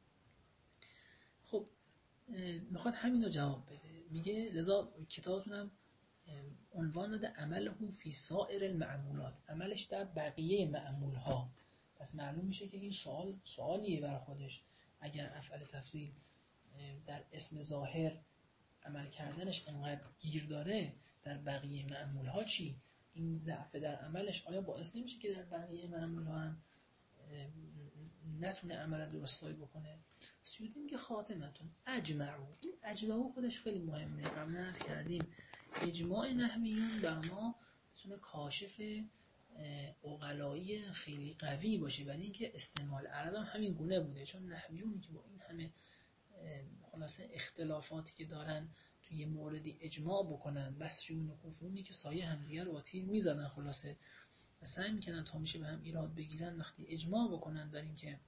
خب میخواد همین رو جواب بده. میگه لذا کتابتونم عنوان داده عمله فی سائر المعمولات، عملش در بقیه معمولها. پس معلوم میشه که این سوالیه برای خودش. اگر افعال تفضیل در اسم ظاهر عمل کردنش انقدر گیر داره، در بقیه معمولها چی؟ این ضعف در عملش آیا باعث نمیشه که در بقیه معمولها هم نتونه عمل درستایی بکنه؟ سیوطی میگه خاتمتون اجمعو. این اجمعو خودش خیلی مهمه. قبلا عرض کردیم اجماع نحویون بر ما میتونه کاشف عقلایی خیلی قوی باشه، برای اینکه استعمال عرب هم همین گونه بوده. چون نحویونی که با این همه خلاصه اختلافاتی که دارن توی یه موردی اجماع بکنن، بصریون و کوفیونی که سایه همدیگه رو با تیر میزدن خلاصه و سعی میکنن تا میشه به هم ایراد بگیرن، وقتی اجماع بکنن در اینکه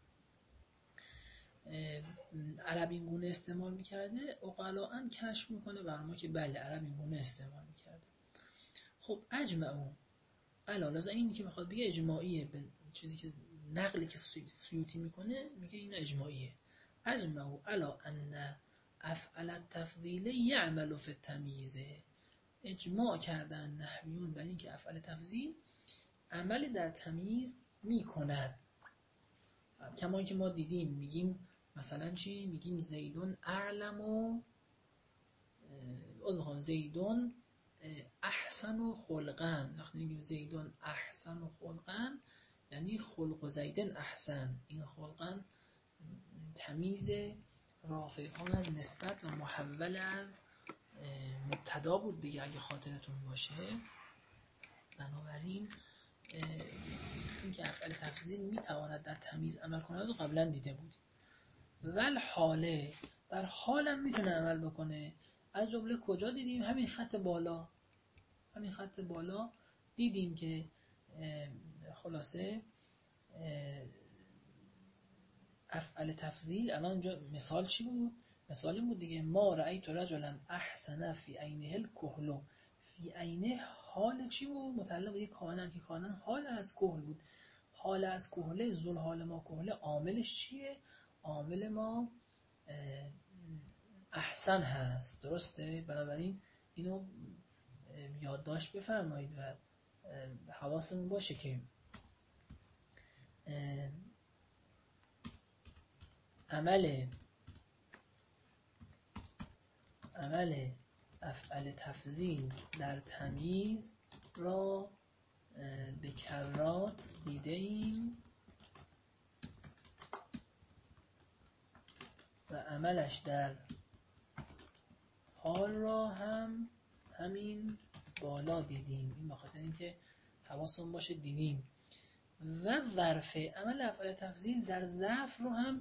عرب این گونه استعمال میکرده، عقلاً کشف میکنه بر ما که بله عرب این گونه استعمال میکرده. خب اجمعون علاوه اینی که میخواد بگه اجماعیه، به چیزی که نقلی که سیوطی میکنه میگه این اجماعیه. اجمعوا علی ان افعل التفضیل یعمل فی التمییز. اجماع کردن نحویون بر اینکه افعل تفضیل عمل در تمییز میکند. کما اینکه ما دیدیم میگیم مثلا چی؟ میگیم زیدون اعلم و زیدون احسن و خلقن. وقتی میگیم زیدون احسن و خلقن یعنی خلق و زیدن احسن. این خلقن تمیز رافع آن از نسبت و محول از مبتدا بود دیگه اگه خاطرتون باشه. بنابراین این که افعال تفضیل میتواند در تمیز عمل کند و قبلا دیده بود. ول حاله، در حالم میتونه عمل بکنه. از جمله کجا دیدیم؟ همین خط بالا. همین خط بالا دیدیم که خلاصه افعال تفضیل الان اینجا مثال چی بود؟ مثال این بود دیگه ما رأیت رجلا احسن فی عینه الکحل. فی عینه حال چی بود؟ متعلق به یک کانن که کانن حال از کحل بود. حال از کحل، ذل حال ما کحل، عاملش چیه؟ عامل ما احسن هست. درسته؟ بنابراین اینو یادداشت بفرمایید و حواسمون باشه که عمل افعال تفضیل در تمییز را به کرات دیده ایم و عملش در حال را هم همین بالا دیدیم. این بخاطر اینکه حواسمون باشه دیدیم. و ظرف عمل افعال تفضیل در ظرف رو هم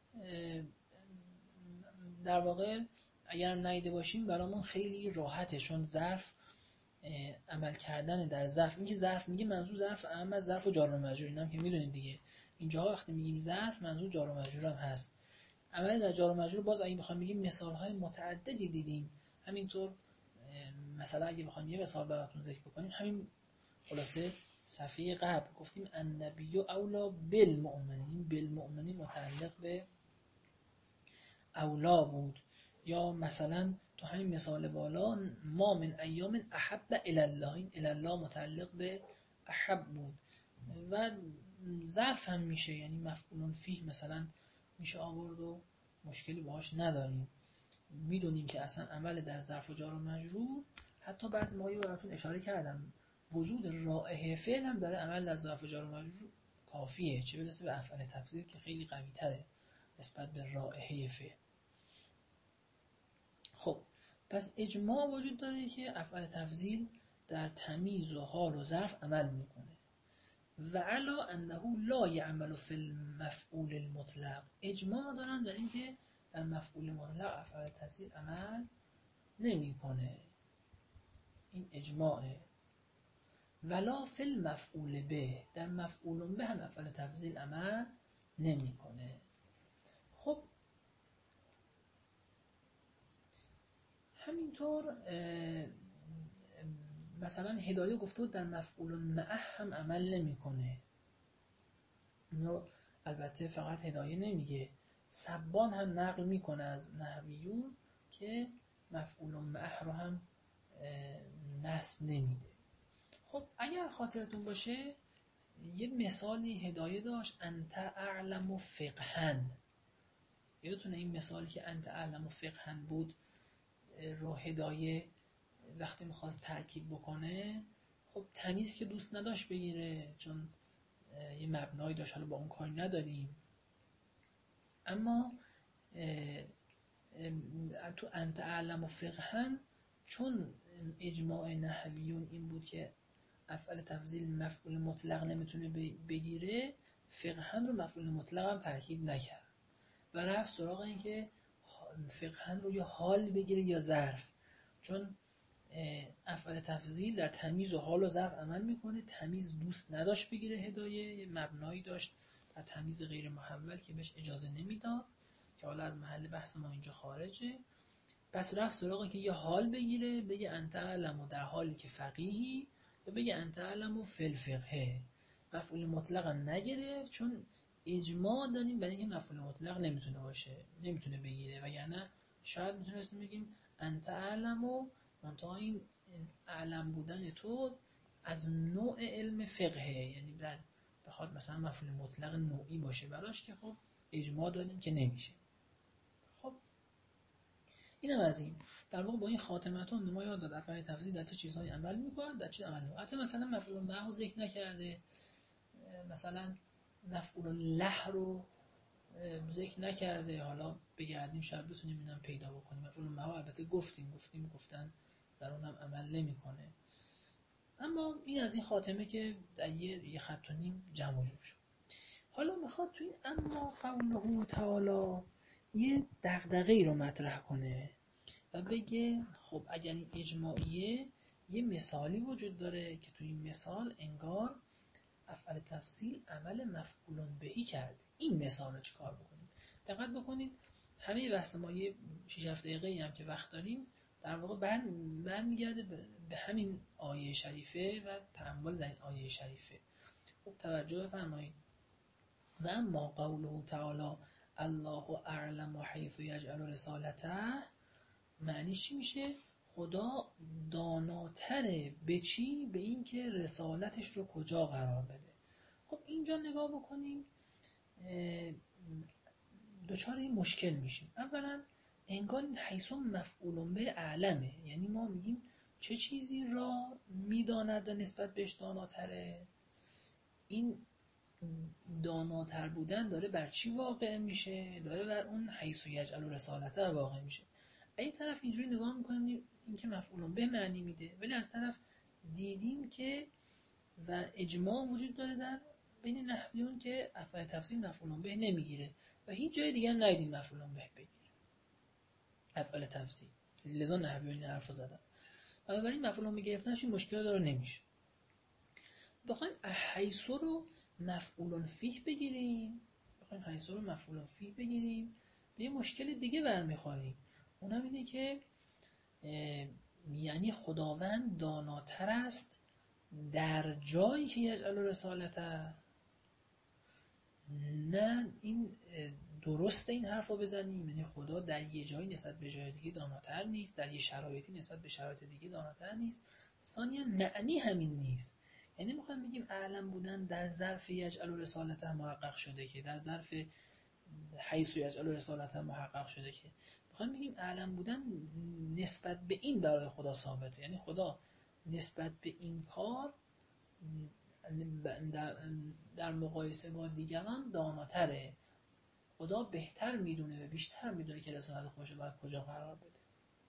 در واقع اگر ندیده باشیم برامون خیلی راحته، چون ظرف عمل کردن در ظرف، این که ظرف میگه منظور ظرف اهم از ظرف و جار و مجرور، اینم که میدونید دیگه. اینجا وقتی میگیم ظرف منظور جار و مجرور هم هست. عمل در جار و مجرور باز اگه بخوایم بگیم مثال‌های متعددی دیدیم. همینطور مثلا اگه بخوایم یه مثال براتون ذکر بکنیم، همین خلاصه صفحه قبل گفتیم النبی اولا بالمؤمنین، بالمؤمنین متعلق به اولا بود. یا مثلا تو همین مثال بالا ما من ایام احب الی الله، این الی الله متعلق به احب بود. و ظرف هم میشه، یعنی مفعول فیه مثلا میشه آورد و مشکلی باهاش نداریم. میدونیم که اصلا عمل در ظرف و جار و مجرور، حتی بعضی موقعی براتون اشاره کردم وجود رائحه فعل هم داره عمل در ظرف و جار و مجرور کافیه، چه برسه به افعال تفضیل که خیلی قوی تره نسبت به رائحه فعل. خب پس اجماع وجود داره که افعال تفضیل در تمییز و حال و ظرف عمل میکنه. و علا انه لا یعمل فی المفعول المطلق، اجماع دارن در اینکه در مفعول مطلق افعال تفضیل عمل نمیکنه، این اجماعه. ولا فی المفعول به، در مفعول به هم افعال تفضیل عمل نمیکنه. خب همینطور مثلا هدایه گفته بود در مفعول معه هم عمل نمیکنه. اینو البته فقط هدایه نمیگه، سبان هم نقل میکنه از نحویون که مفعول معه رو هم نصب نمیده. خب اگر خاطرتون باشه یه مثالی هدایه داشت، انت اعلم فقهن. یادتونه این مثالی که انت اعلم فقهن بود رو هدایه وقتی میخواست ترکیب بکنه، خب تمیز که دوست نداشت بگیره چون یه مبنایی داشت، حالا با اون کاری نداریم. اما تو انت اعلم فقهن چون اجماع نحویون این بود که افعال تفضیل مفعول مطلق نمیتونه بگیره، فقهن رو مفعول مطلق هم ترکیب نکرد و رفت سراغ این که فقهن رو یا حال بگیره یا ظرف، چون افعال تفضیل در تمییز و حال و ظرف عمل میکنه. تمییز دوست نداشت بگیره هدایه، یه مبنایی داشت در تمییز غیر محول که بهش اجازه نمیداد که حالا از محل بحث ما اینجا خارجه. پس رفت سراغ که یه حال بگیره، بگه انت اعلم در حالی که فقیهی، یا بگه انت اعلم فی الفقه. مفعول مطلق هم نگرفت چون اجماع داریم برای اینکه مفعول مطلق نمیتونه باشه، نمیتونه بگیره، وگرنه شاید میتونستیم بگیم انت اعلم و منتها این اعلم بودن تو از نوع علم فقهه، یعنی بخواد مثلا مفعول مطلق نوعی باشه براش، که خب اجماع داریم که نمیشه. خب اینم از این. در واقع با این خاتمتون ما یاد داد افعال تفضیل در چه چیزهایی عمل میکنن، در چه عمل نمیکنن. حتی مثلا مفعول معه رو ذکر نکرده، مثلا مفعول له رو ذکر نکرده. حالا بگردیم شاید بتونیم اینم پیدا بکنیم. مفعول معه البته گفتن در اونم عمل نمیکنه. اما این از این خاتمه که در یه خط و نیم جمع و جور شد. حالا میخواد تو این اما قوله تعالی یه دغدغه‌ای رو مطرح کنه و بگه خب اگر این اجماعیه، یه مثالی وجود داره که تو این مثال انگار افعال تفضیل عمل مفعول بهی کرده. این مثال رو چیکار بکنیم؟ دقت بکنید همه بحث ما یه 6-7 دقیقه‌ای هم که وقت داریم در واقع برمیگرده به همین آیه شریفه و تأمل در این آیه شریفه. خب توجه بفرمایید. و اما قوله تعالی الله اعلم حیث یجعل رسالته، معنی چی میشه؟ خدا داناتره به چی؟ به این که رسالتش رو کجا قرار بده. خب اینجا نگاه بکنیم دوچار این مشکل میشیم. اولا انگار این حیث مفعول به اعلمه، یعنی ما میگیم چه چیزی را میداند و نسبت بهش داناتره. این داناتر بودن داره بر چی واقع میشه؟ داره بر اون حیث یجعل رسالته واقع میشه. این طرف اینجوری نگاه میکنیم این که مفعول به معنی میده، ولی از طرف دیدیم که و اجماع وجود داره در بین نحویون که افعال تفضیل مفعول به نمیگیره و هیچ جای دیگه ندیدیم مفعول به بگیره افعال تفضیل، لذا نحویون این حرفو زدن. بنابراین مفعول به گرفتنش این مشکل داره نمیشه. بخوایم حیث رو مفعول فیه بگیریم، به یه مشکل دیگه برمیخوریم. اونم اینه که یعنی خداوند داناتر است در جایی که یجعل رسالته. نه این درسته این حرف رو بزنیم، یعنی خدا در یه جایی نسبت به جای دیگه داناتر نیست، در یه شرایطی نسبت به شرایط دیگه داناتر نیست. ثانیاً معنی همین نیست. یعنی میخوایم بگیم اعلم بودن در ظرف یجعل رسالته محقق شده که در ظرف حیث یجعل رسالته محقق شده که میخوایم بگیم اعلم بودن نسبت به این برای خدا ثابته. یعنی خدا نسبت به این کار در مقایسه با دیگران داناتره. خدا بهتر میدونه و بیشتر میدونه که رسالت خودش رو باید کجا قرار بده.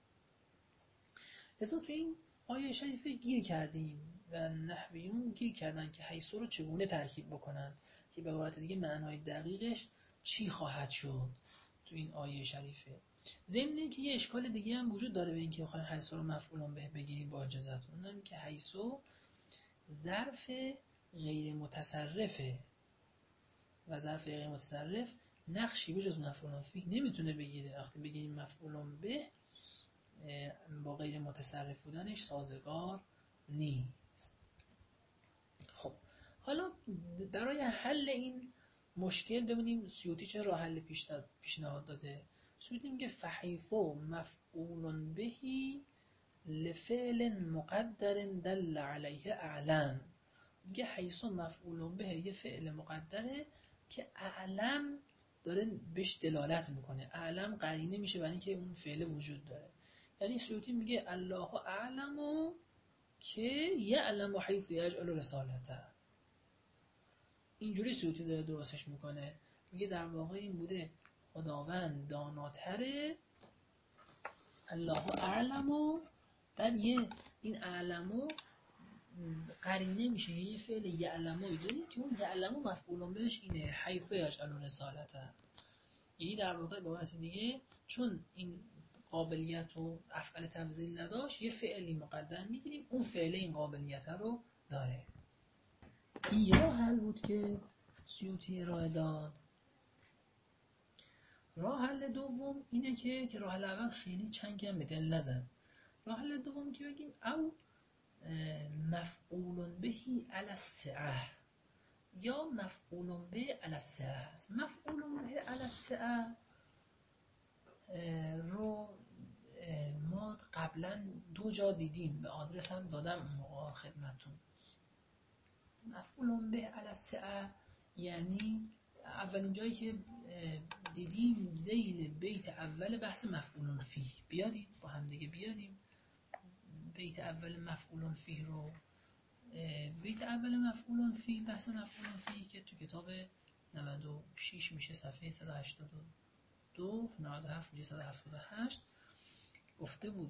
لذا تو این آیه شریفه گیر کردیم و نحویون گیر کردن که حیث رو چگونه ترکیب بکنن که به عبارت دیگه معنای دقیقش چی خواهد شد تو این آیه شریفه. ضمن اینکه یه اشکال دیگه هم وجود داره به اینکه بخوایم حیث رو مفعول به بگیریم با اجازهتون، اونم که حیث ظرف غیر متصرفه و ظرف غیر متصرف نقشی به جز مفعول فیه نمیتونه بگیره. وقتی بگیریم مفعول به با غیر متصرف بودنش سازگار نیست. خب حالا برای حل این مشکل ببینیم سیوطی چه راه حل پیشنهاد داده. سیوطی میگه فحیثو مفعول بهی لفعل مقدر دل علیه اعلم. میگه حیثو مفعول به یه فعل مقدره که اعلم داره بهش دلالت میکنه. اعلم قرینه میشه برای اینکه اون فعل وجود داره. یعنی سیوطی میگه الله اعلمو که یعلم حیث یجعل رسالته. اینجوری سیوطی داره درستش میکنه. میگه در واقع این بوده خداوند داناتره، الله اعلمو، در این اعلمو قرینه میشه یه فعل یعلمو ایجادی که اون یعلمو مفعول بهش اینه حیث یجعل رسالته. یعنی در واقع به عبارت دیگه چون این قابلیت و افعال تفضیل نداشت یه فعلی مقدر میگیریم اون فعل این قابلیت رو داره. این راه حل بود که سیوطی ارائه داد. راه حل دوم اینه که راه حل اول خیلی چنگی هم به دل نزن. راه حل دوم که بگیم او مفعول بهی علی السعه یا مفعول به علی السعه است. مفعول به علی السعه رو ما قبلا 2 جا دیدیم، به آدرس هم دادم موقع خدمتون. مفعول به علی السعه یعنی اولین جایی که دیدیم ذیل بیت اول بحث مفعول فیه. بیارید با هم دیگه بیاریم بیت اول مفعول فیه رو. بیت اول مفعول فیه بحث مفعول فیه که تو کتاب 96 میشه صفحه 182 97 میشه 178 گفته بود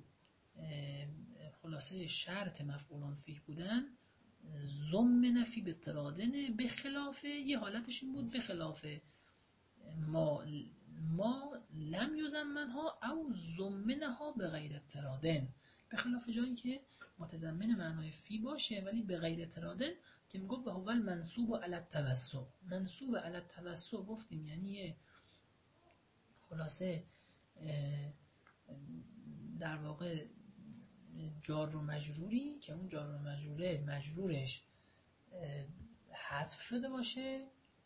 خلاصه شرط مفعول فیه بودن ضم نفی به اضطرادن، به خلاف یه حالتش این بود به خلاف ما لم یضمنها او ضمنها به غیر اضطرادن، به خلاف جایی که متضمن معنای فی باشه ولی به غیر اضطرادن که میگفت و هو المنصوب علی التوسع. منصوب علی التوسع گفتیم یعنی خلاصه در واقع جار و مجروری که اون جار و مجروره مجرورش حذف شده باشه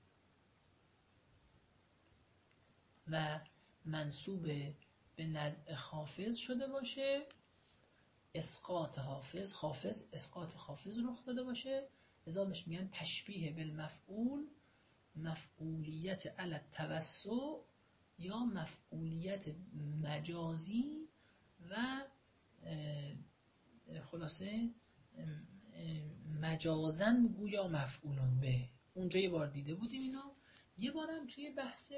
و منصوب به نزع خافض شده باشه، اسقاط حافظ اسقاط حافظ رخ داده باشه. لذا بهش میگن تشبیه بالمفعول، مفعولیت علی التوسع یا مفعولیت مجازی و خلاصه مجازن گویا مفعولون به. اونجا یه بار دیده بودیم اینا. یه بارم توی بحث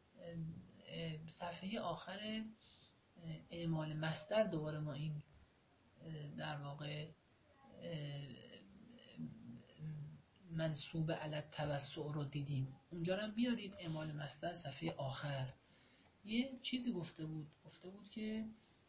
صفحه آخر اعمال مصدر دوباره ما این در واقع منصوب علی التوسع رو دیدیم. اونجا رو بیارید اعمال مصدر صفحه آخر. یه چیزی گفته بود که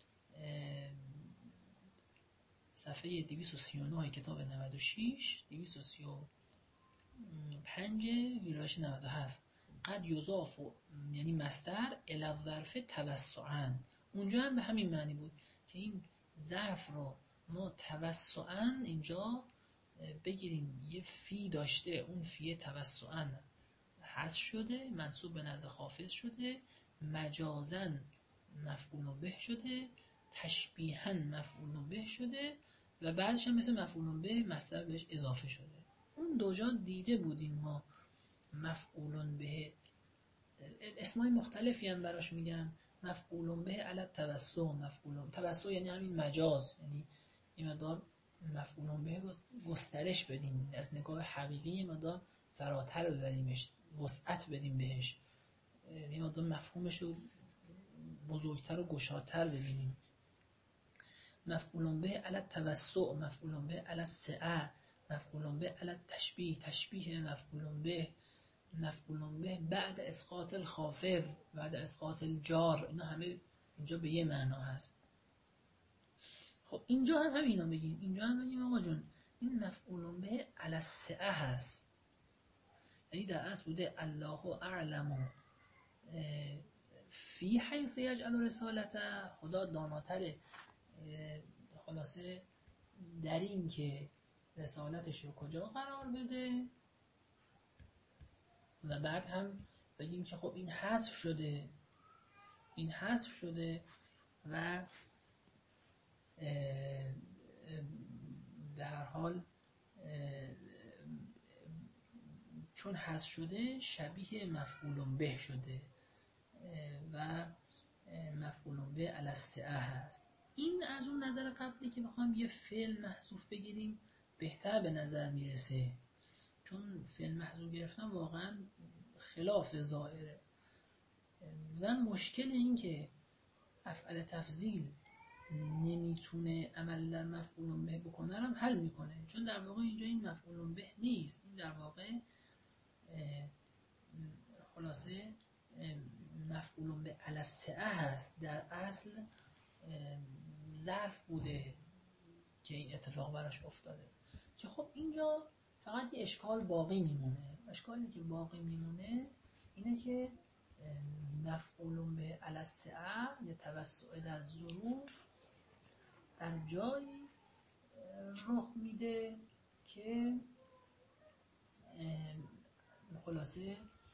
صفحه 239 کتاب 96 235 ویرایش 97 قد یضاف یعنی مصدر الی الظرف توسعا، اونجا هم به همین معنی بود که این ظرف رو ما توسعا اینجا بگیریم یه فی داشته، اون فی توسعا حذف شده، منصوب به نزد خافض شده، مجازا مفعول به شده، تشبیها مفعول به شده و بعدش هم مثل مفعول به مصدر بهش اضافه شده. اون دو جا دیده بودیم ما مفعول به، اسمای مختلفی هم براش میگن، مفعول به علی التوسع، مفعول توسع یعنی همین مجاز، یعنی این مقدار مفعول به گسترش بدیم، از نگاه حقیقی مقدار فراتر ببریمش، وسعت بدیم بهش، این مقدار مفهومش رو بزرگتر و گشادتر ببینیم. مفعول به علی التوسع، مفعول به علی السعه، مفعول به علی التشبیه، تشبیه مفعول به بعد اسقاط الخافض، بعد اسقاط الجار، اینا همه اینجا به یه معنا هست. خب اینجا هم همینو بگیم، اینجا هم بگیم آقا جون این مفعول به علی السعه هست، یعنی در اصل بوده الله اعلم فی حیث یجعل رسالته، خدا داناتره خلاصه در این که رسالتش رو کجا قرار بده، و بعد هم بگیم که خب این حذف شده، این حذف شده و به هر حال چون حذف شده شبیه مفعول به شده و مفعول به علی السعه هست. این از اون نظر قبلی که بخوام یه فعل محذوف بگیریم بهتر به نظر میرسه، چون فعل محذوف گرفتن واقعا خلاف ظاهره و مشکل این که افعال تفضیل نمیتونه عمل در مفعول به بکنه هم حل میکنه، چون در واقع اینجا این مفعول به نیست، این در واقع خلاصه مفعول به علی السعه هست، در اصل ظرف بوده که این اتفاق براش افتاده. که خب اینجا فقط یه اشکال باقی میمونه، اشکالی که باقی میمونه اینه که مفعول به علی السعه یا توسع در ظروف در جایی رخ میده که خلاصه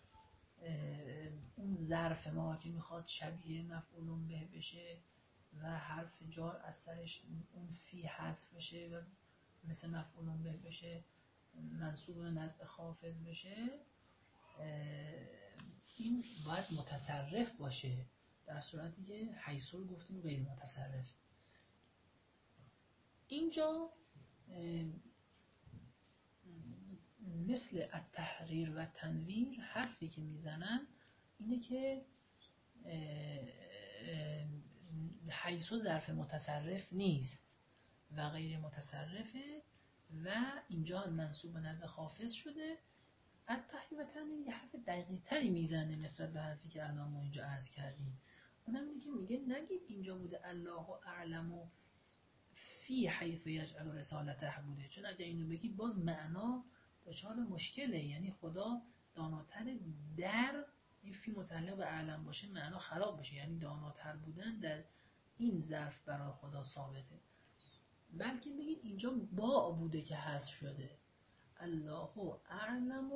اون ظرف ما که میخواد شبیه مفعول به بشه و حرف جار از سرش اون فی حذف بشه و مثل مفعول به بشه، منصوب نزد خافض بشه، این باید متصرف باشه، در صورتی که حیثول گفتیم غیر متصرف. اینجا مثل التحریر و تنویر حرفی که میزنن اینه که حیثو ظرف متصرف نیست و غیر متصرفه و اینجا هم منصوب نزد خافض شده. التحریر و تنویر یه حرف دقیق تری میزنه نسبت به حرفی که الان ما اینجا عرض کردیم، اونم اینه که میگه نگید اینجا بوده الله اعلم فی حیث یجعل رسالته بوده، چون اگه اینو بگی باز معنا دچار مشکله، یعنی خدا داناتر در این فی متعلق به اعلم باشه معنا خراب بشه، یعنی داناتر بودن در این ظرف برای خدا ثابته، بلکه بگید اینجا با بوده که حذف شده، الله اعلم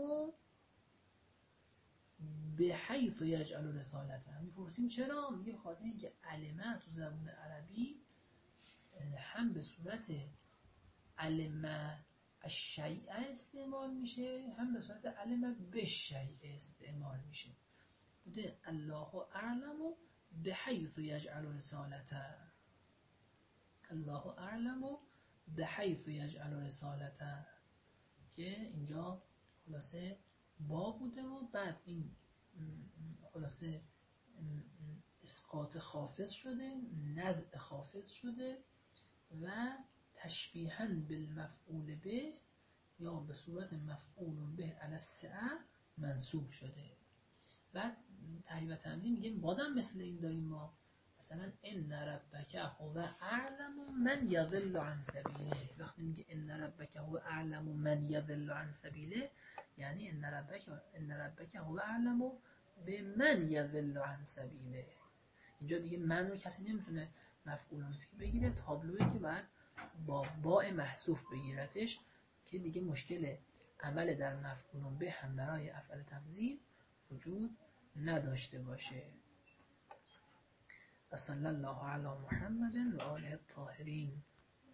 به حیث یجعل رسالته. میپرسیم چرا؟ میگه خاطر اینکه علمه تو زبان عربی هم به صورت علمه الشیء استعمال میشه، هم به صورت علمه بالشیء استعمال میشه. بوده الله اعلم به حیث یجعل رسالته، الله اعلم به حیث یجعل رسالته، که اینجا خلاصه با بوده و بعد این خلاصه اسقاط خافض شده، نزع خافض شده و تشبیها بالمفعول به یا به صورت مفعول به علی السعه منصوب شده. بعد تحریف و تنویر میگیم بازم مثل این داریم ما، مثلا ان ربک هو اعلم من یضل عن سبیله، وقتی میگه ان ربک هو اعلم من یضل عن سبیله یعنی ان ربک هو اعلم به من یضل عن سبیله. اینجا دیگه من رو کسی نمیتونه مفعول فی بگیره، تابلویی که بعد با باء محذوف بگیرتش که دیگه مشکل عمل در مفعول به هم برای افعال تفضیل وجود نداشته باشه. و صلی الله علی محمد و آله الطاهرین.